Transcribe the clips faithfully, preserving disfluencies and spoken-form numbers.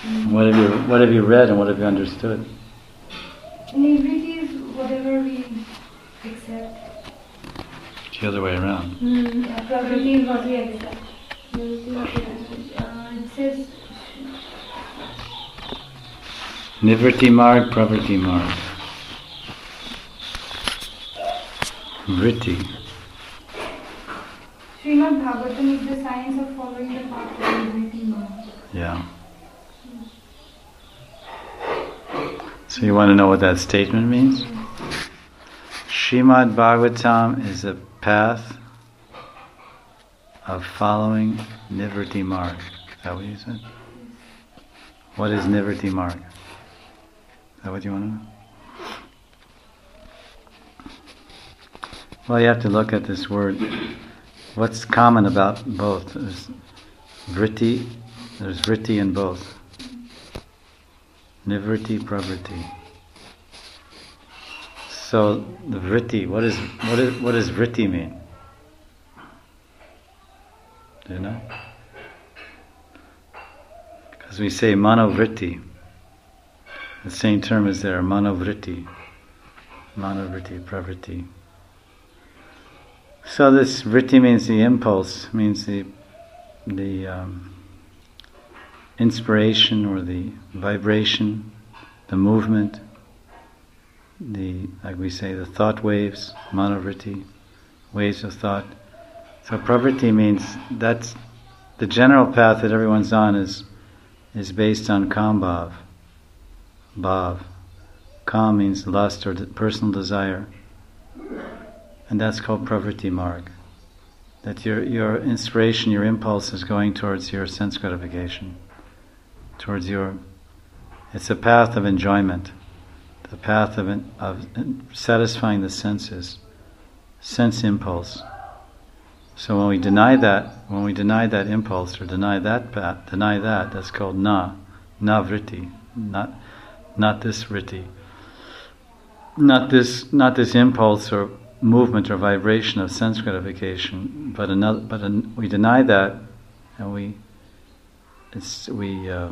Mm. What have you What have you read and what have you understood? Nivriti is whatever we accept. It's the other way around. Mm. Yeah, pravriti is what we accept. Uh, it says Nivriti marg, pravriti marg. Vritti. Srimad Bhagavatam is the science of following the path of Nivriti marg. Yeah. So you want to know what that statement means? Yes. Srimad Bhagavatam is a path of following Nivriti marg. Is that what you said? Yes. What is Nivriti marg? Is that what you want to know? Well, you have to look at this word. What's common about both? There's vritti, there's vritti in both. Nivriti, pravriti. So the vritti, what is what is what does vritti mean? Do you know? Because we say manovritti. The same term is there, manovritti. Manovritti, pravriti. So this vritti means the impulse, means the the um, inspiration or the vibration, the movement, the, like we say, the thought waves, manovritti, waves of thought. So pravriti means that's the general path that everyone's on is is based on kambhav, bhav. Kam means lust or de- personal desire. And that's called pravriti marg. That your your inspiration, your impulse is going towards your sense gratification, towards your. It's a path of enjoyment, the path of of satisfying the senses, sense impulse. So when we deny that, when we deny that impulse or deny that path, deny that, that's called na, na vritti, not not this vritti, not this not this impulse or movement or vibration of sense gratification, but another, but an, we deny that, and we it's, we uh,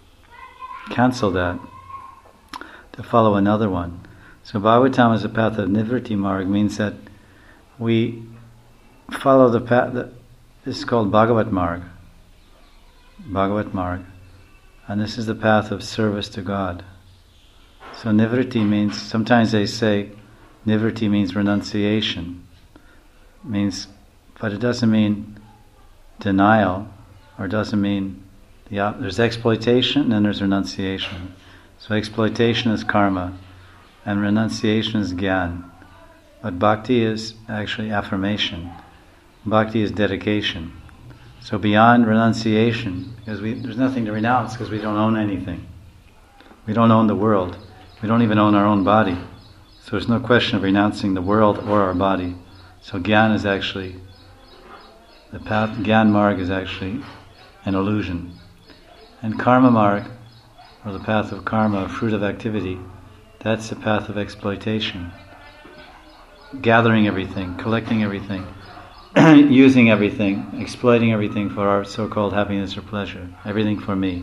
cancel that to follow another one. So Bhagavatam as a path of Nivriti marg means that we follow the path that is called Bhagavat marg, Bhagavat marg, and this is the path of service to God. So Nivriti means, sometimes they say Nivriti means renunciation, means, but it doesn't mean denial, or doesn't mean the op- there's exploitation and then there's renunciation. So exploitation is karma, and renunciation is gyan. But bhakti is actually affirmation. Bhakti is dedication. So beyond renunciation, because we, there's nothing to renounce because we don't own anything. We don't own the world. We don't even own our own body. So there's no question of renouncing the world or our body. So gyan is actually, the path, gyan marg is actually an illusion. And karma marg, or the path of karma, fruit of activity, that's the path of exploitation. Gathering everything, collecting everything, using everything, exploiting everything for our so-called happiness or pleasure. Everything for me.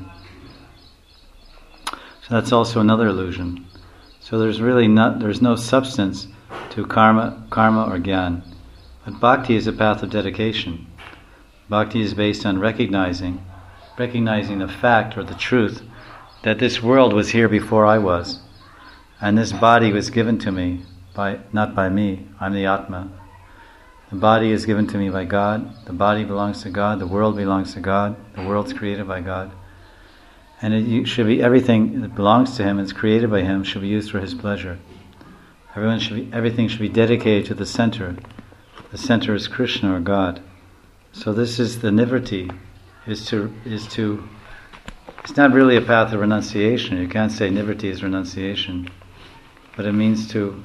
So that's also another illusion. So there's really not, there's no substance to karma, karma or gyan. But bhakti is a path of dedication. Bhakti is based on recognizing, recognizing the fact or the truth that this world was here before I was, and this body was given to me by, not by me. I'm the Atma. The body is given to me by God. The body belongs to God. The world belongs to God. The world's created by God. And it should be everything that belongs to Him, is created by Him, should be used for His pleasure. Everyone should be, everything should be dedicated to the center. The center is Krishna or God. So this is the nivriti, is to is to. It's not really a path of renunciation. You can't say nivriti is renunciation, but it means to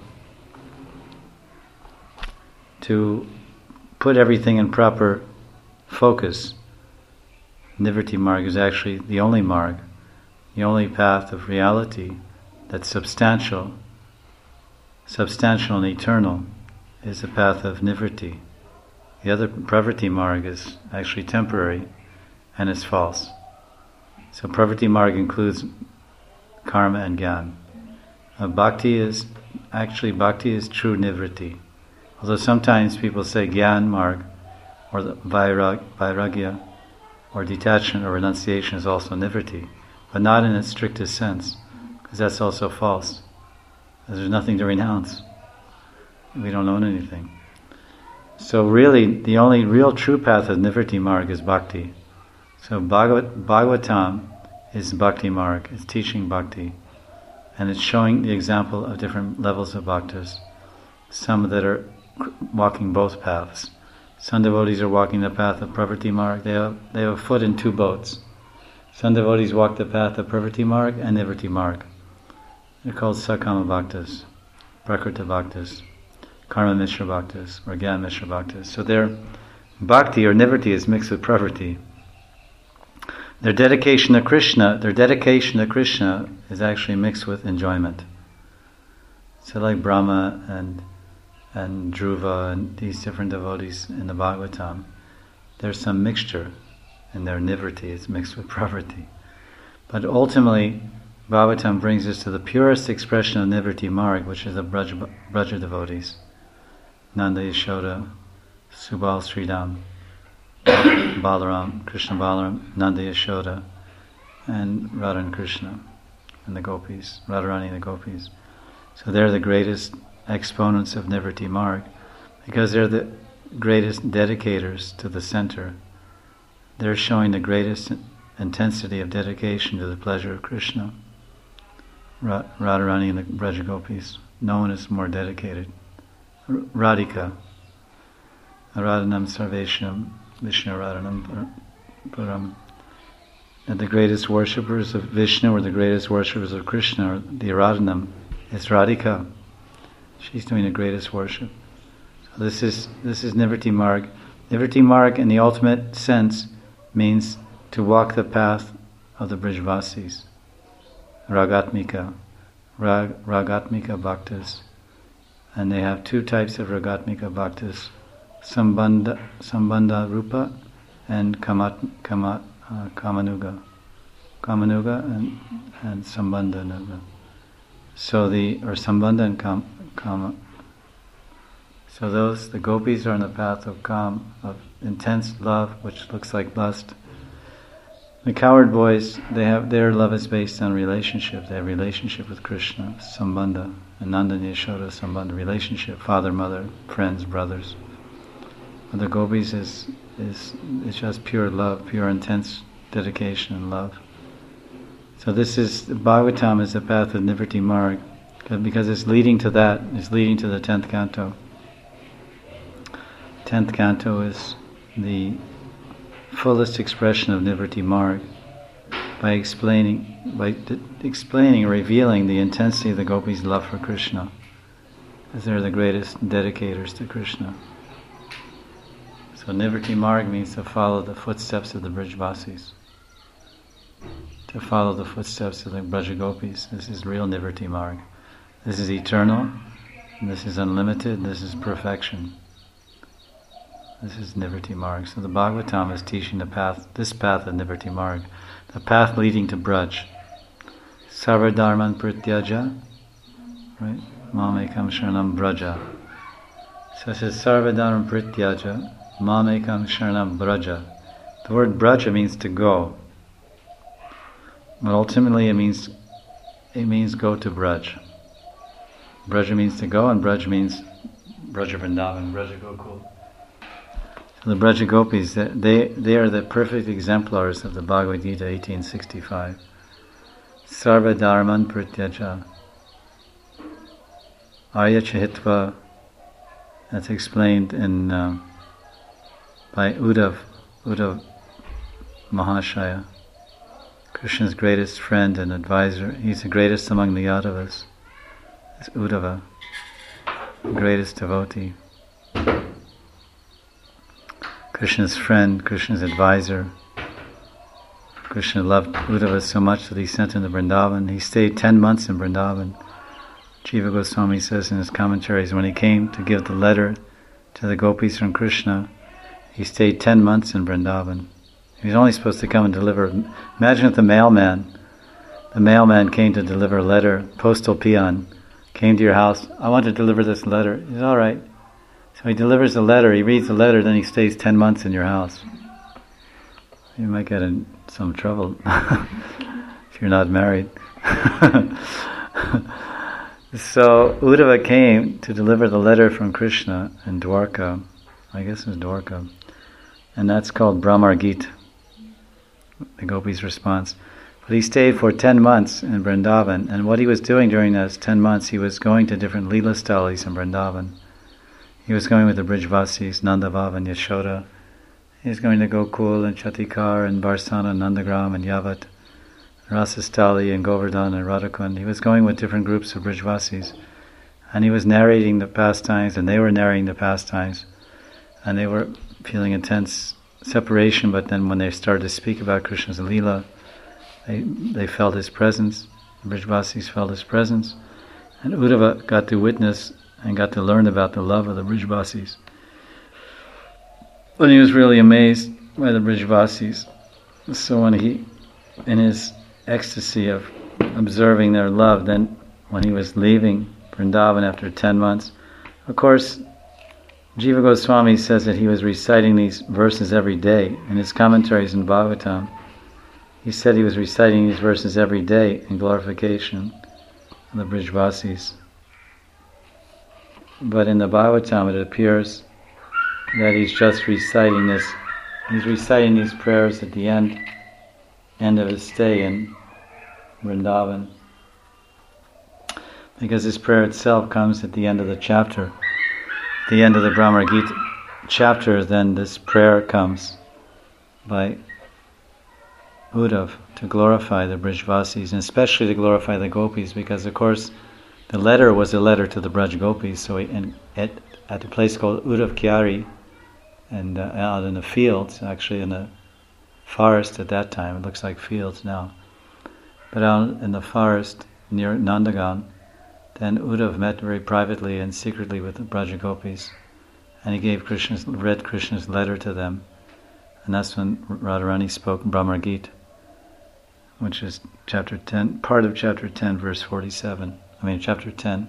to put everything in proper focus. Nivriti marg is actually the only marg, the only path of reality that's substantial, substantial and eternal, is the path of nivriti. The other pravriti marg is actually temporary and is false. So Pravriti Marg includes karma and gyan. Uh, bhakti is, actually bhakti is true nivritti. Although sometimes people say gyan marg, or the vairag, vairagya, or detachment or renunciation is also nivritti, but not in its strictest sense, because that's also false. There's nothing to renounce. We don't own anything. So really, the only real true path of nivritti marg is bhakti. So Bhagavat, Bhagavatam is bhakti marg, it's teaching bhakti, and it's showing the example of different levels of bhaktas. Some that are walking both paths. Some devotees are walking the path of Pravriti Marg. They have, they have a foot in two boats. Some devotees walk the path of Pravriti Marg and Nivritti Marg. They're called Sakama Bhaktas, Prakrita Bhaktas, Karma Mishra Bhaktas, or Gyan Mishra Bhaktas. So their bhakti or nivritti is mixed with pravriti. Their dedication to Krishna, their dedication to Krishna is actually mixed with enjoyment. So like Brahma and and Dhruva and these different devotees in the Bhagavatam, there's some mixture in their nivritti, it's mixed with pravriti. But ultimately, Bhagavatam brings us to the purest expression of nivritti marg, which is the Braja, Braja devotees. Nanda Yashoda, Subal Sridham, Balaram, Krishna Balaram, Nanda Yashoda, and Radha and Krishna, and the gopis, Radharani and the gopis. So they're the greatest exponents of Nivritti Marg, because they're the greatest dedicators to the center. They're showing the greatest intensity of dedication to the pleasure of Krishna. Ra- Radharani and the Braja Gopis. No one is more dedicated. R- Radhika. Aradhanam Sarvesham Vishnu Aradhanam Puram. And the greatest worshippers of Vishnu or the greatest worshippers of Krishna, or the Aradhanam, is Radhika. She's doing the greatest worship. So this is this is Nivritti Marg. Nivritti Marg in the ultimate sense means to walk the path of the Brijvasis. Ragatmika. Rag, Ragatmika Bhaktas. And they have two types of Ragatmika Bhaktas. Sambandha, Sambandha Rupa and Kamat, Kamat, uh, Kamanuga. Kamanuga and, and Sambandha Nuga. So the, or Sambandha and Kam, Kama. So those, the gopis are on the path of Kam, of intense love, which looks like lust. The cowherd boys, they have, their love is based on relationship. They have relationship with Krishna, Sambandha, and Nanda and Yashoda, Sambandha, relationship, father, mother, friends, brothers. But the gopis is, is, is just pure love, pure intense dedication and love. So this is, Bhagavatam is the path of Nivritti Marg, because it's leading to that, it's leading to the tenth canto. Tenth canto is the fullest expression of Nivritti Marg by explaining, by d- explaining, revealing the intensity of the gopis' love for Krishna, as they're the greatest dedicators to Krishna. So Nivritti Marg means to follow the footsteps of the Brijvasis, to follow the footsteps of the Braja Gopis. This is real Nivritti Marg. This is eternal, this is unlimited, this is perfection. This is Nivritti Marg. So the Bhagavatam is teaching the path, this path of Nivritti Marg, the path leading to Braj. Sarva Dharman Prityaja, right? Mamekam Sharanam Braja. So it says Sarva Dharman Prityaja, Mamekam Sharanam Braja. The word Braja means to go. But ultimately it means it means go to Braj. Braja means to go, and Braj means Braja Vrindavan, Braja Gokul. So the Braja Gopis, they they are the perfect exemplars of the Bhagavad Gita eighteen sixty-five. Sarva Dharman Prityaja. Arya Chahitva, that's explained in uh, by Uddhav, Uddhav Mahashaya, Krishna's greatest friend and advisor. He's the greatest among the Yadavas. It's Uddhava, the greatest devotee. Krishna's friend, Krishna's advisor. Krishna loved Uddhava so much that he sent him to Vrindavan. He stayed ten months in Vrindavan. Jiva Goswami says in his commentaries, when he came to give the letter to the gopis from Krishna, he stayed ten months in Vrindavan. He was only supposed to come and deliver. Imagine if the mailman, the mailman came to deliver a letter, postal peon, came to your house. I want to deliver this letter. He said, all right. So he delivers the letter, he reads the letter, then he stays ten months in your house. You might get in some trouble if you're not married. So Uddhava came to deliver the letter from Krishna in Dwarka. I guess it was Dwarka. And that's called Brahmar Gita, the gopis' response. But he stayed for ten months in Vrindavan, and what he was doing during those ten months, he was going to different Leela Stalis in Vrindavan. He was going with the Brijvasis, Nandavav and Yashoda. He was going to Gokul and Chatikar and Barsana and Nandagram and Yavat, Rasastali and Govardhan and Radhakund. He was going with different groups of Brijvasis. And he was narrating the pastimes, and they were narrating the pastimes. And they were feeling intense separation, but then when they started to speak about Krishna's Leela, they, they felt his presence. The Brijvasis felt his presence. And Uddhava got to witness and got to learn about the love of the Brijvasis. And he was really amazed by the Brijvasis. So when he, in his ecstasy of observing their love, then when he was leaving Vrindavan after ten months, of course, Jiva Goswami says that he was reciting these verses every day. In his commentaries in Bhagavatam, he said he was reciting these verses every day in glorification of the Brijvasis. But in the Bhagavatam it appears that he's just reciting this, he's reciting these prayers at the end, end of his stay in Vrindavan. Because this prayer itself comes at the end of the chapter. At the end of the Brahmar Gita chapter, then this prayer comes by Uddhav to glorify the Brijvasis, and especially to glorify the gopis, because of course the letter was a letter to the Braj gopis. So he, and at, at a place called Uddhav Kyari, and uh, out in the fields, actually in the forest at that time, it looks like fields now, but out in the forest near Nandagan, then Uddhav met very privately and secretly with the Braj gopis, and he gave Krishna's, read Krishna's letter to them, and that's when Radharani spoke Brahmar Gita, which is chapter ten, part of chapter ten, verse forty-seven. I mean, chapter ten,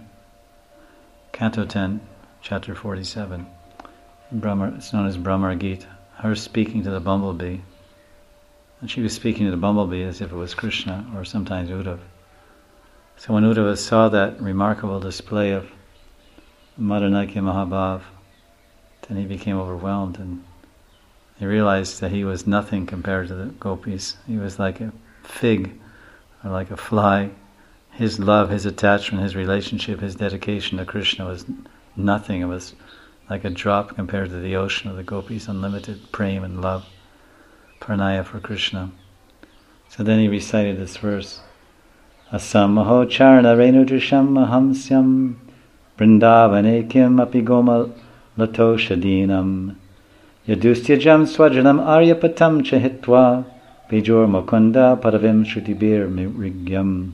canto ten, chapter forty-seven. Brahmar, it's known as Brahmar Gita. Her speaking to the bumblebee, and she was speaking to the bumblebee as if it was Krishna, or sometimes Uddhav. So when Uddhava saw that remarkable display of Madanakya Mahabhav, then he became overwhelmed, and he realized that he was nothing compared to the gopis. He was like a fig, or like a fly. His love, his attachment, his relationship, his dedication to Krishna was nothing. It was like a drop compared to the ocean of the gopis' unlimited prema and love, pranaya for Krishna. So then he recited this verse, Asamaho charna renu drisham mahamsyam Vrindavane kim api goma lato shadinam Yadustyajam swajanam aryapatam chahitva Bejor mukunda padavim shrutibir mrigyam.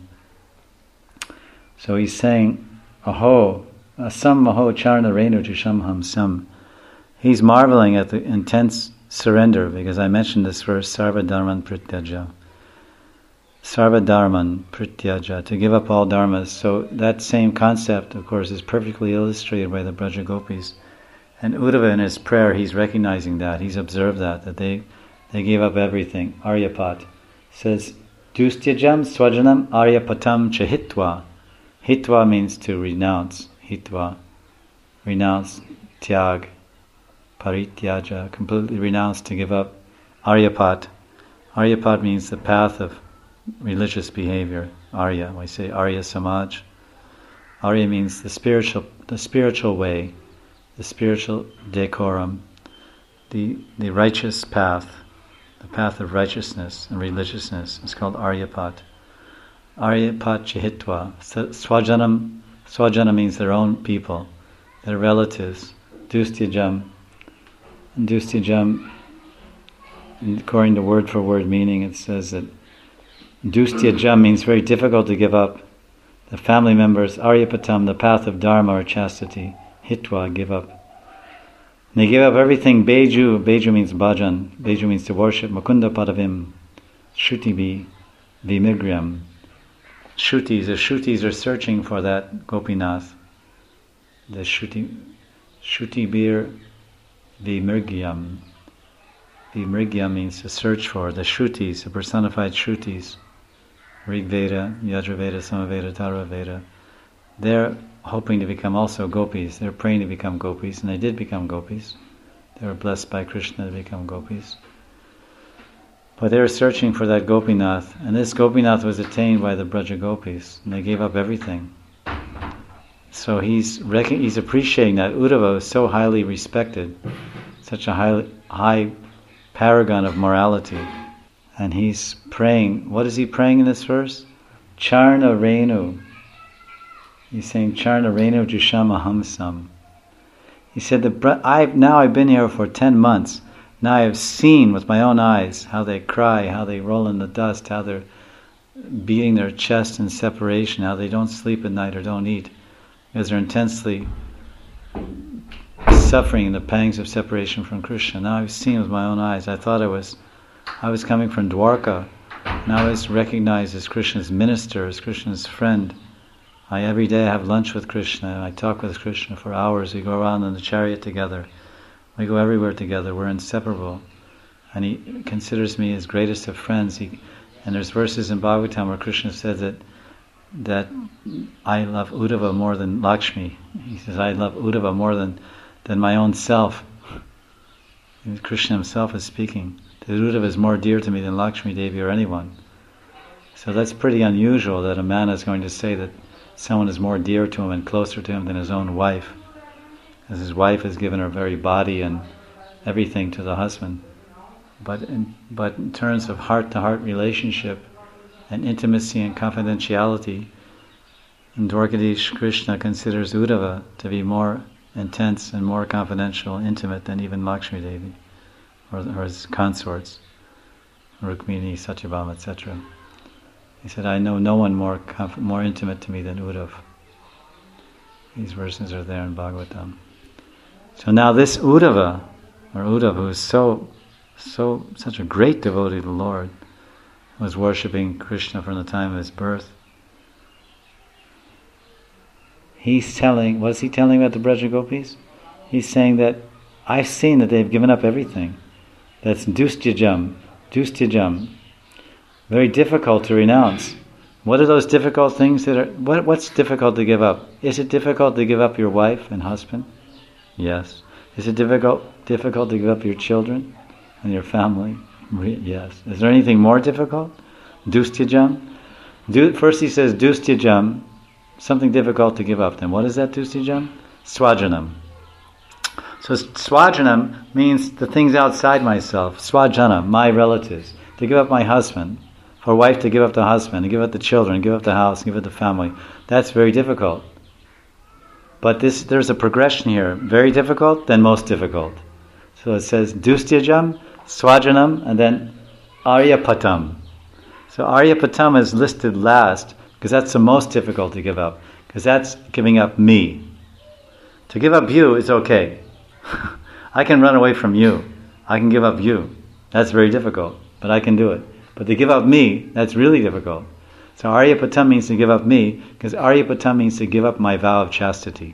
So he's saying, Aho, asam maho charna renu drisham hamsam. He's marveling at the intense surrender, because I mentioned this verse, Sarva Dharman Prityaja. Sarva Dharman Prityaja, to give up all dharmas. So that same concept, of course, is perfectly illustrated by the Braja Gopis. And Uddhava in his prayer, he's recognizing that, he's observed that, that they they gave up everything. Aryapat says, Dustyajam swajanam aryapatam chahitva. Hitva means to renounce, hitva, renounce, tyag, parityaja, completely renounce, to give up. Aryapat. Aryapat means the path of religious behavior. Arya, we say Arya Samaj. Arya means the spiritual, the spiritual way, the spiritual decorum, the the righteous path, the path of righteousness and religiousness. It's called Aryapat. Aryapat Chihitva. Swajanam, Swajana means their own people, their relatives. Dustyajam. And Dustyajam, according to word for word meaning, it says that Dustyajam means very difficult to give up. The family members, Aryapatam, the path of Dharma or chastity. Hitva, give up. They gave up everything. Beju, Beju means bhajan. Beju means to worship. Mukunda Padavim, Shruti Vimigryam. Shrutis, the Shrutis are searching for that Gopinath. The Shruti, Shruti Bir Vimrigyam. Vimrigyam means to search for. The Shrutis, the personified Shrutis. Rig Veda, Yajurveda, Samaveda, Taraveda. They're hoping to become also gopis. They're praying to become gopis, and they did become gopis. They were blessed by Krishna to become gopis. But they were searching for that Gopinath, and this Gopinath was attained by the Braja Gopis, and they gave up everything. So he's rec- he's appreciating that Uddhava was so highly respected, such a high, high paragon of morality. And he's praying. What is he praying in this verse? Charna Renu. He's saying Charna Renu Jushama Hamsam. He said that I've now I've been here for ten months. Now I have seen with my own eyes how they cry, how they roll in the dust, how they're beating their chest in separation, how they don't sleep at night or don't eat, because they're intensely suffering in the pangs of separation from Krishna. Now I've seen with my own eyes. I thought I was I was coming from Dwarka, and I was recognized as Krishna's minister, as Krishna's friend. I every day have lunch with Krishna, and I talk with Krishna for hours. We go around in the chariot together. We go everywhere together. We're inseparable. And he considers me his greatest of friends. He, and there's verses in Bhagavatam where Krishna says that that I love Uddhava more than Lakshmi. He says, I love Uddhava more than, than my own self. And Krishna himself is speaking. That Uddhava is more dear to me than Lakshmi Devi or anyone. So that's pretty unusual that a man is going to say that someone is more dear to him and closer to him than his own wife, as his wife has given her very body and everything to the husband. But in, but in terms of heart-to-heart relationship and intimacy and confidentiality, Dwarkadish Krishna considers Uddhava to be more intense and more confidential, intimate than even Lakshmi Devi or, or his consorts, Rukmini, Satyabhama, et cetera. He said, I know no one more conf- more intimate to me than Uddhav. These verses are there in Bhagavatam. So now this Uddhava, or Uddhav, who is so, so, such a great devotee to the Lord, was worshipping Krishna from the time of his birth. He's telling, what is he telling about the Braja Gopis? He's saying that I've seen that they've given up everything. That's dustyajam, dustyajam. Very difficult to renounce. What are those difficult things that are, what, what's difficult to give up? Is it difficult to give up your wife and husband? Yes. Is it difficult difficult to give up your children and your family? Yes. Is there anything more difficult? Dustyajam? Du, first he says dustyajam, something difficult to give up. Then what is that dustyajam? Swajanam. So swajanam means the things outside myself. Swajana, my relatives. To give up my husband. For a wife to give up the husband, to give up the children, give up the house, give up the family. That's very difficult. But this, there's a progression here. Very difficult, then most difficult. So it says dustyajam, swajanam, and then aryapatam. So aryapatam is listed last because that's the most difficult to give up. Because that's giving up me. To give up you is okay. I can run away from you. I can give up you. That's very difficult, but I can do it. But to give up me, that's really difficult. So aryapatam means to give up me, because aryapatam means to give up my vow of chastity.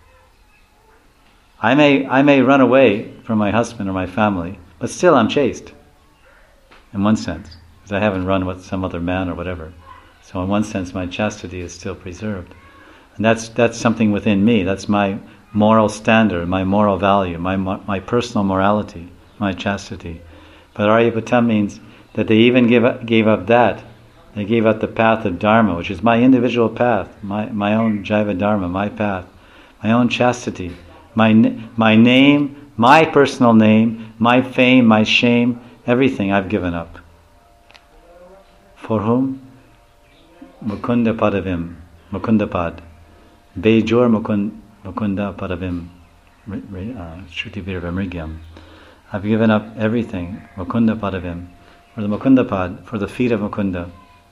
I may I may run away from my husband or my family, but still I'm chaste, in one sense, because I haven't run with some other man or whatever. So in one sense my chastity is still preserved. And that's that's something within me, that's my moral standard, my moral value, my my personal morality, my chastity. But aryapatam means that they even gave up, gave up that. They gave up the path of Dharma, which is my individual path, my, my own Jaiva Dharma, my path, my own chastity, my my name, my personal name, my fame, my shame, everything I've given up. For whom? Mukunda Padavim, Mukunda Pad. Bejor Mukund, Mukunda Padavim, Shruti Virvamrigyam. I've given up everything, Mukunda Padavim. For the Mukunda Pad, for the feet of Mukunda.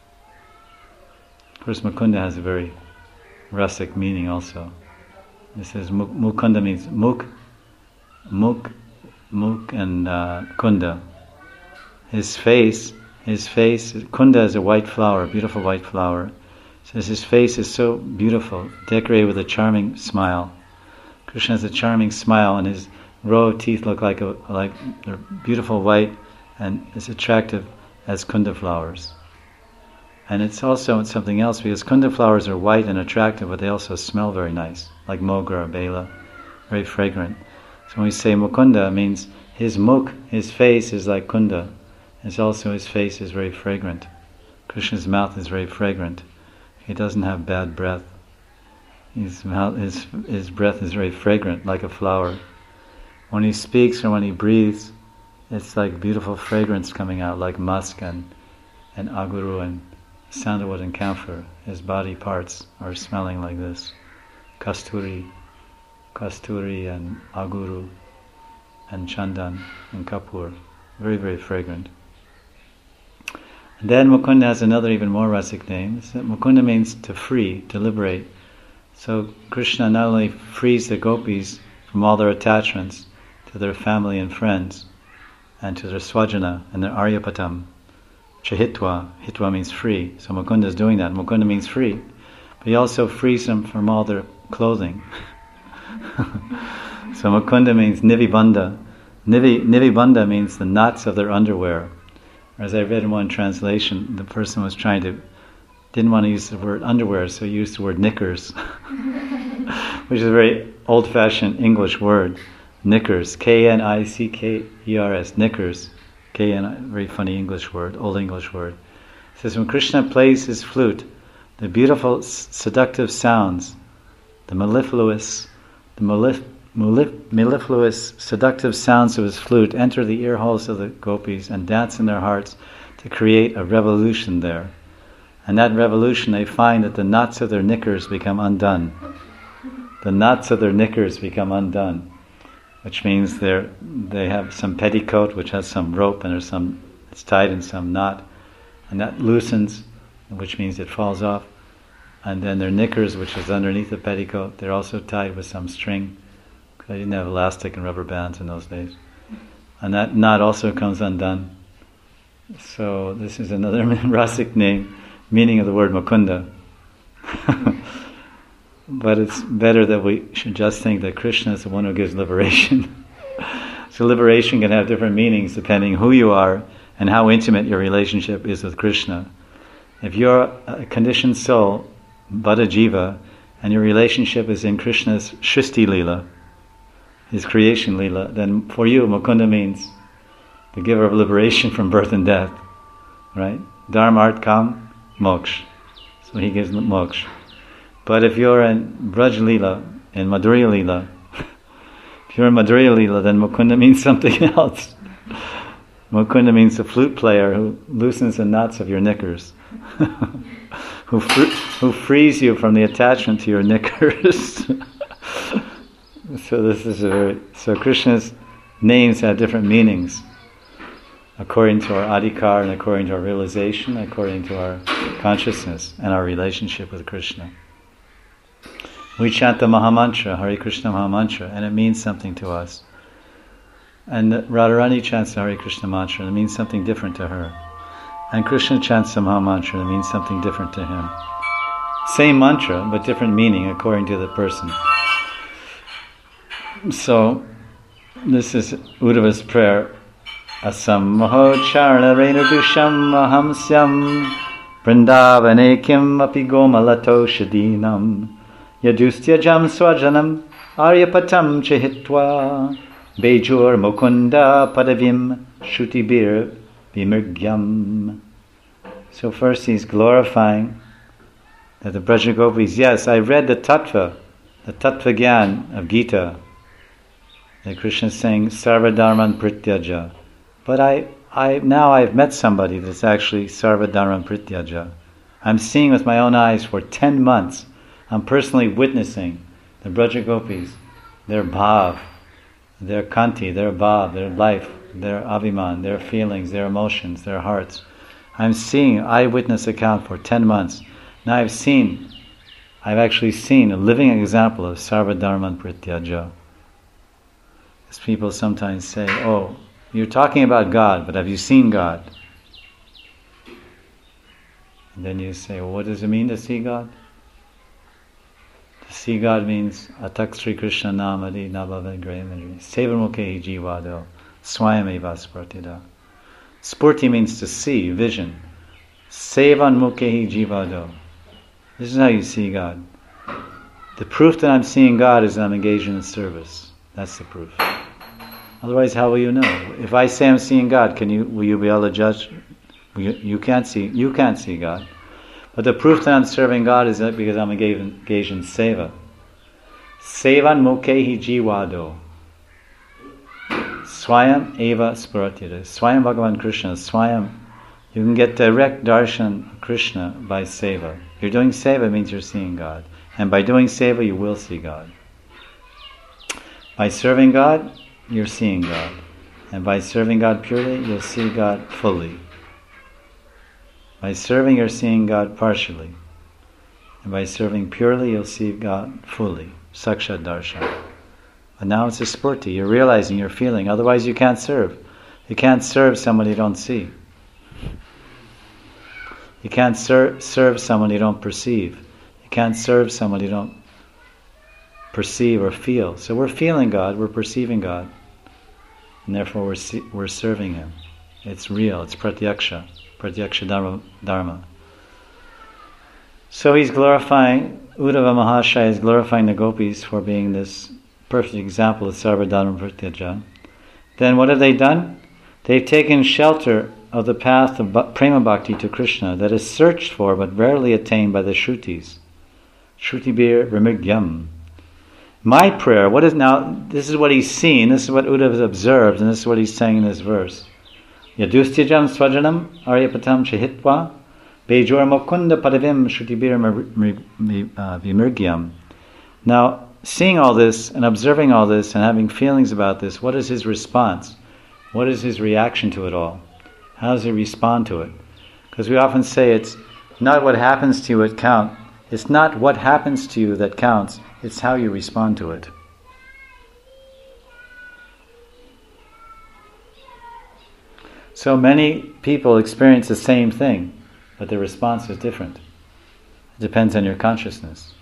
Of course, Mukunda has a very rasic meaning also. It says Mukunda means Muk, Mukh, Mukh and uh, Kunda. His face, his face, Kunda is a white flower, a beautiful white flower. Says his face is so beautiful, decorated with a charming smile. Krishna has a charming smile, and his row of teeth look like a like they're beautiful white, and as attractive as Kunda flowers. And it's also something else, because Kunda flowers are white and attractive, but they also smell very nice, like Mogra or Bela, very fragrant. So when we say Mukunda, it means his mukh, his face is like Kunda. It's also his face is very fragrant. Krishna's mouth is very fragrant. He doesn't have bad breath. His mouth, his his breath is very fragrant, like a flower. When he speaks or when he breathes, it's like beautiful fragrance coming out, like musk and and aguru and sandalwood and camphor. His body parts are smelling like this: kasturi, kasturi and aguru and chandan and kapur. Very, very fragrant. And then Mukunda has another even more rasic name. Mukunda means to free, to liberate. So Krishna not only frees the gopis from all their attachments to their family and friends, and to their swajana and their aryapatam, chahitva, hitva means free. So Mukunda is doing that. Mukunda means free. But he also frees them from all their clothing. So Mukunda means nivibanda. Nivi, nivibanda means the knots of their underwear. As I read in one translation, the person was trying to, didn't want to use the word underwear, so he used the word knickers, which is a very old-fashioned English word. Knickers, K N I C K E R S, knickers. K N I, very funny English word, old English word. It says when Krishna plays his flute, the beautiful seductive sounds, the mellifluous, the mellif, mellif, mellifluous seductive sounds of his flute enter the ear holes of the gopis and dance in their hearts to create a revolution there. And that revolution, they find that the knots of their knickers become undone. The knots of their knickers become undone, which means they they have some petticoat which has some rope and there's some it's tied in some knot, and that loosens, which means it falls off. And then their knickers, which is underneath the petticoat, they're also tied with some string. They didn't have elastic and rubber bands in those days, and that knot also comes undone. So this is another rasic name, meaning of the word Mukunda. But it's better that we should just think that Krishna is the one who gives liberation. So liberation can have different meanings depending who you are and how intimate your relationship is with Krishna. If you're a conditioned soul, Vada Jiva, and your relationship is in Krishna's Shristi Leela, his creation Leela, then for you Mukunda means the giver of liberation from birth and death. Right? Dharma, Arth, Kam, Moksha. So he gives moksha. But if you're in Braj Leela, in Madhurya Leela, if you're in Madhurya Leela, then Mukunda means something else. Mukunda means a flute player who loosens the knots of your knickers, who fr- who frees you from the attachment to your knickers. So this is a very, so Krishna's names have different meanings according to our adhikar and according to our realization, according to our consciousness and our relationship with Krishna. We chant the Mahamantra, Hare Krishna Mahamantra, and it means something to us. And Radharani chants the Hare Krishna mantra, and it means something different to her. And Krishna chants the Mahamantra, and it means something different to him. Same mantra, but different meaning according to the person. So, this is Uddhava's prayer. Asam maho charana renu dusham mahamsyam vrindavane kim api gomalato shadinam yadustyajam swajanam aryapatam chehitva bejur mukunda padavim shutibir vimirgyam. So first he's glorifying that the Braja Gopis, yes, I read the tattva, the tattva gyan of Gita, that Krishna is saying sarva dharman prityaja. But I, I now I've met somebody that's actually sarva dharman prityaja. I'm seeing with my own eyes for ten months. I'm personally witnessing the Braja Gopis, their bhav, their kanti, their bhav, their life, their abhiman, their feelings, their emotions, their hearts. I'm seeing eyewitness account for ten months. Now I've seen, I've actually seen a living example of sarva dharman prityaja. As people sometimes say, oh, you're talking about God, but have you seen God? And then you say, well, what does it mean to see God? To see God means Atak Sri Krishna Namadi Nabhavagramari Sevamukhe Jivado Swayameva Spurtida. Spurti means to see, vision. Sevan Mukhe Jivado. This is how you see God. The proof that I'm seeing God is that I'm engaged in service. That's the proof. Otherwise, how will you know? If I say I'm seeing God, can you? Will you be able to judge? You, you can't see. You can't see God. But the proof that I'm serving God is that because I'm engaged in, engaged in seva. Sevan mukhehi jivado. Swayam eva spuratira. Swayam Bhagavan Krishna. Swayam. You can get direct darshan of Krishna by seva. You're doing seva means you're seeing God. And by doing seva, you will see God. By serving God, you're seeing God. And by serving God purely, you'll see God fully. By serving, you're seeing God partially. And by serving purely, you'll see God fully. Sakshat darshan. But now it's a spurti. You're realizing, you're feeling. Otherwise, you can't serve. You can't serve someone you don't see. You can't ser- serve someone you don't perceive. You can't serve someone you don't perceive or feel. So we're feeling God, we're perceiving God. And therefore we're see- we're serving Him. It's real, it's pratyaksha. Pratyaksha dharma, dharma. So he's glorifying, Uddhava Mahashaya is glorifying the gopis for being this perfect example of Sarva Dharma Pratyaja. Then what have they done? They've taken shelter of the path of Prema Bhakti to Krishna that is searched for but rarely attained by the Shrutis. Shrutibir Vimrigyam. My prayer, what is now, this is what he's seen, this is what Uddhava has observed, and this is what he's saying in this verse. Yadustijam swajanam aryapatam chahitva bejor mukunda padavim shrutibir vimirgyam. Now, seeing all this and observing all this and having feelings about this, what is his response? What is his reaction to it all? How does he respond to it? Because we often say it's not what happens to you that counts. It's not what happens to you that counts. It's how you respond to it. So many people experience the same thing, but their response is different. It depends on your consciousness.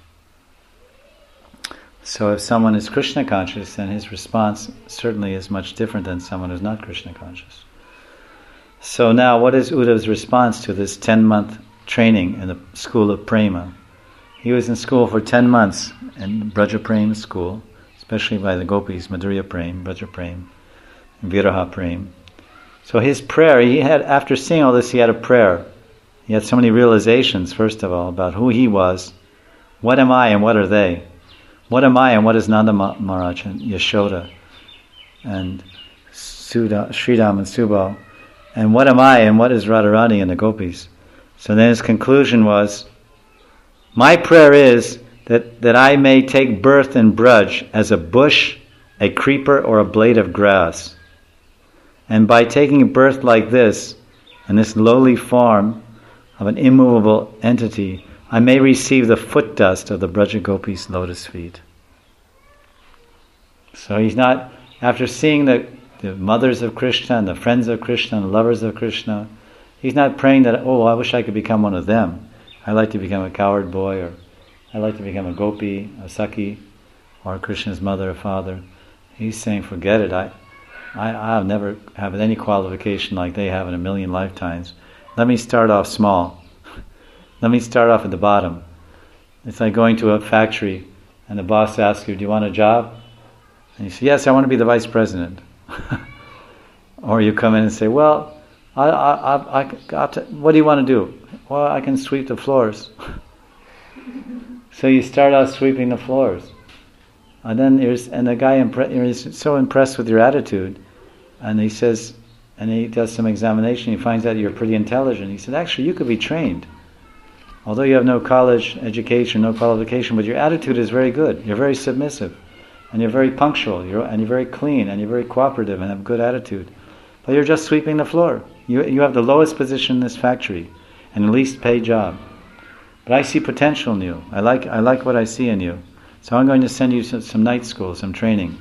So if someone is Krishna conscious, then his response certainly is much different than someone who's not Krishna conscious. So now, what is Uddhava's response to this ten-month training in the school of Prema? He was in school for ten months in Braja Prem school, especially by the gopis, Madhurya Prem, Braja Prem, and Viraha Prem. So his prayer, he had, after seeing all this, he had a prayer. He had so many realizations, first of all, about who he was. What am I and what are they? What am I and what is Nanda Maharaj and Yashoda and Sudha, Sridham and Subal? And what am I and what is Radharani and the gopis? So then his conclusion was, my prayer is that, that I may take birth in Braj as a bush, a creeper, or a blade of grass. And by taking birth like this, in this lowly form of an immovable entity, I may receive the foot dust of the Braja Gopis' lotus feet. So he's not, after seeing the, the mothers of Krishna and the friends of Krishna and the lovers of Krishna, he's not praying that, oh, I wish I could become one of them. I'd like to become a cowherd boy, or I'd like to become a gopi, a saki, or Krishna's mother or father. He's saying, forget it. I, I, I'll never have any qualification like they have in a million lifetimes. Let me start off small. Let me start off at the bottom. It's like going to a factory and the boss asks you, do you want a job? And you say, yes, I want to be the vice president. Or you come in and say, well, I, I, I, I, I'll t- what do you want to do? Well, I can sweep the floors. So you start out sweeping the floors. And then there's, and the guy impre- is so impressed with your attitude, and he says, and he does some examination, he finds out you're pretty intelligent. He said, actually, you could be trained. Although you have no college education, no qualification, but your attitude is very good. You're very submissive, and you're very punctual, you're, and you're very clean, and you're very cooperative, and have a good attitude. But you're just sweeping the floor. You you have the lowest position in this factory, and the least paid job. But I see potential in you. I like I like what I see in you. So I'm going to send you some, some night school, some training.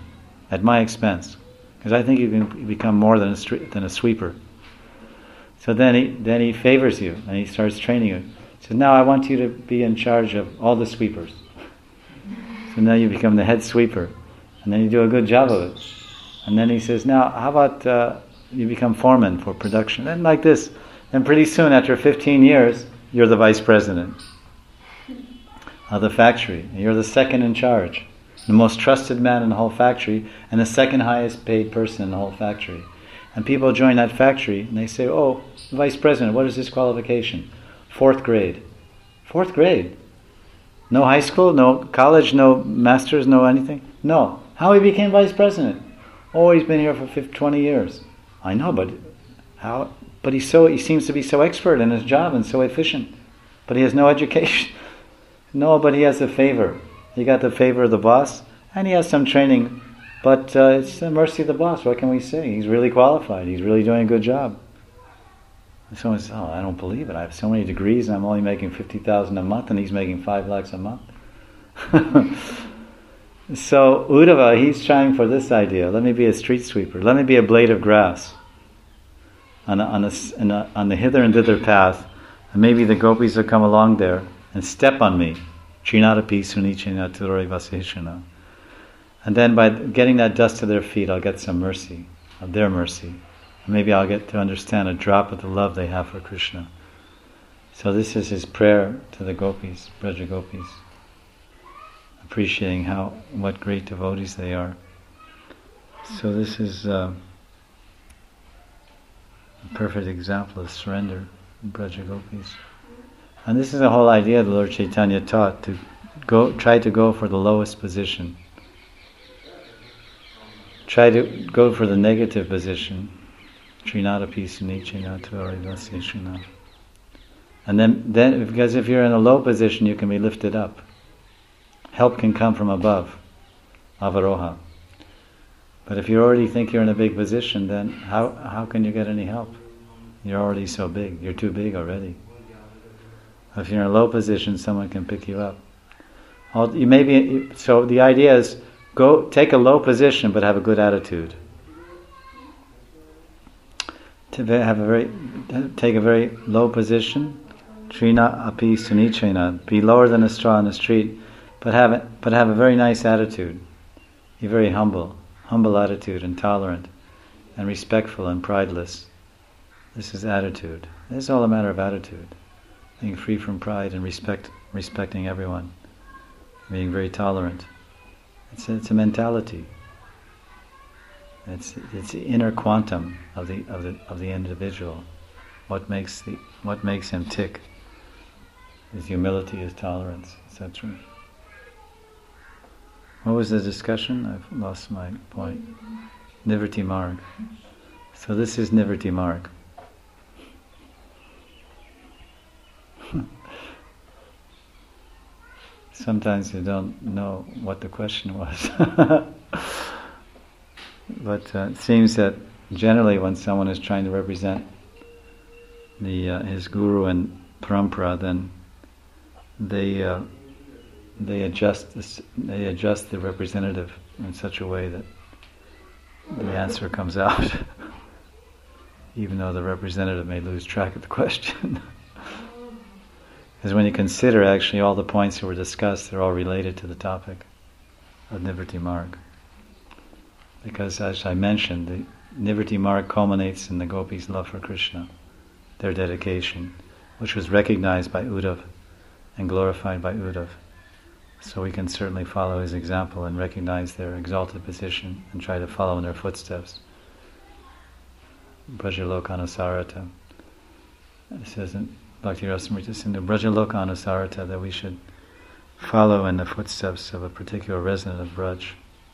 at my expense, because I think you can become more than a stre- than a sweeper. So then he then he favors you and he starts training you. He says, now I want you to be in charge of all the sweepers. So now you become the head sweeper, and then you do a good job of it. And then he says, now how about uh, you become foreman for production? And like this, then pretty soon after fifteen years, you're the vice president of the factory. And you're the second in charge, the most trusted man in the whole factory, and the second highest paid person in the whole factory. And people join that factory and they say, oh, vice president, what is his qualification? Fourth grade. Fourth grade? No high school, no college, no masters, no anything? No. How he became vice president? Oh, he's been here for fifty, twenty years. I know, but how? But he's so he seems to be so expert in his job and so efficient. But he has no education. No, but he has the favor. He got the favor of the boss, and he has some training. But uh, it's the mercy of the boss. What can we say? He's really qualified. He's really doing a good job. And someone says, oh, I don't believe it. I have so many degrees and I'm only making fifty thousand dollars a month and he's making five lakhs a month. So Uddhava, he's trying for this idea. Let me be a street sweeper. Let me be a blade of grass on, a, on, a, on, a, on the hither and thither path. And maybe the gopis will come along there and step on me. Trinadapi sunichena turoi vaseshana. And then by getting that dust to their feet, I'll get some mercy, of their mercy. And maybe I'll get to understand a drop of the love they have for Krishna. So this is his prayer to the gopis, Braja gopis, appreciating how what great devotees they are. So this is uh, a perfect example of surrender in Braja gopis. And this is the whole idea the Lord Chaitanya taught, to go, try to go for the lowest position. Try to go for the negative position. Trinadapi sunichena tvari vaseshana. And then, then, because if you're in a low position, you can be lifted up. Help can come from above, avaroha. But if you already think you're in a big position, then how how can you get any help? You're already so big. You're too big already. If you're in a low position, someone can pick you up. All, you may be, so the idea is, go take a low position, but have a good attitude. To have a very, take a very low position. Trina api sunichena, be lower than a straw in the street, but have it, but have a very nice attitude. Be very humble, humble attitude, and tolerant, and respectful and prideless. This is attitude. This is all a matter of attitude. Being free from pride and respect, respecting everyone, being very tolerant. It's a, it's a mentality. It's it's the inner quantum of the of the of the individual. What makes the what makes him tick? His humility, his tolerance, et cetera. What was the discussion? I've lost my point. Nivritti Marg. So this is Nivritti Marg. Sometimes you don't know what the question was. But uh, it seems that generally when someone is trying to represent the uh, his guru and parampara, then they uh, they adjust this, they adjust the representative in such a way that the answer comes out, even though the representative may lose track of the question. Because when you consider actually all the points that were discussed, they're all related to the topic of Nivritti Marg. Because as I mentioned, the Nivritti Marg culminates in the gopis' love for Krishna, their dedication, which was recognized by Uddhav and glorified by Uddhav. So we can certainly follow his example and recognize their exalted position and try to follow in their footsteps. Brajaloka Anusarata. It says in Bhakti Rasamrita Sindhu, Brajaloka Anusarata, that we should follow in the footsteps of a particular resident of Braj.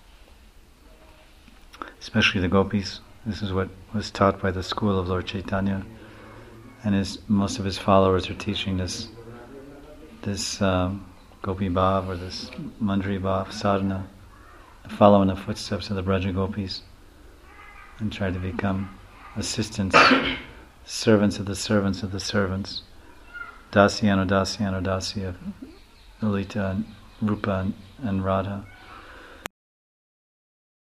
Especially the gopis. This is what was taught by the school of Lord Chaitanya, and his most of his followers are teaching this this um, gopi bhav or this mandri bhav sadhana, follow in the footsteps of the Braja gopis, and try to become assistants, servants of the servants of the servants, dasi anudasi anudasi of Lalita and Rupa and, and Radha.